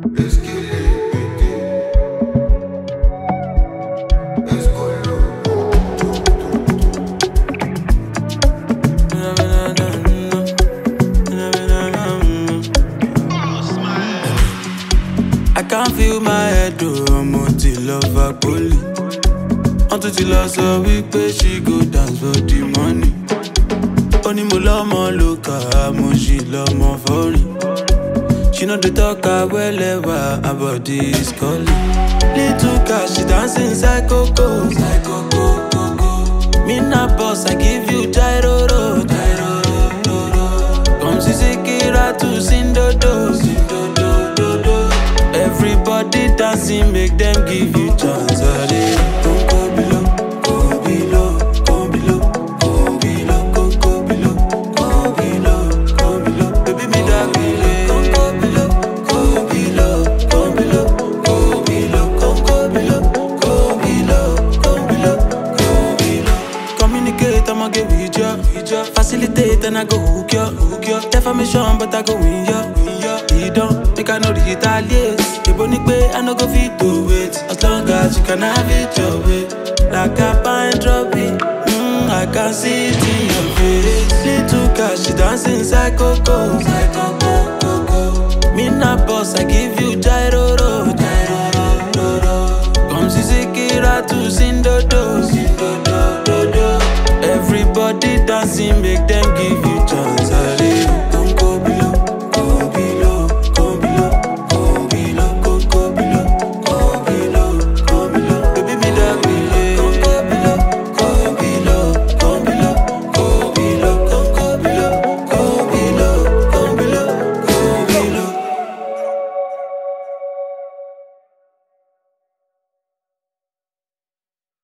Let's get it. Let's go I can't feel my head, oh, I'm on till love a bully. Until till I saw we pay, she go dance for the money. Only mo love look mo she love more foreign. She know the talk well ever, her body is calling. Little cash, she dancing psycho, psycho, go, go, go. Me na boss, I give you gyro, gyro. Come see Sekira to Sindodo, Sindodo, do, do. Everybody dancing, make them give you chance. Go below, go below, go below, go below, go below, go below, go below. Baby, me that go below, go below, go below, go below, go below, go below, go below, go below. Communicate, I'ma get with ya. Facilitate and I go hook ya. Defamation, but I go win ya. You don't make I know the Italians. You bonic way, I no go fit to wait. As long as you can have it your way. Like a pine drop it, I can see it in your face. Little cash, she dancing psycho, psycho, go, go, go. Me na boss, I give you gyro, gyro. Come see Sekira to Sindodo, Sindodo, do, do. Everybody dancing, make them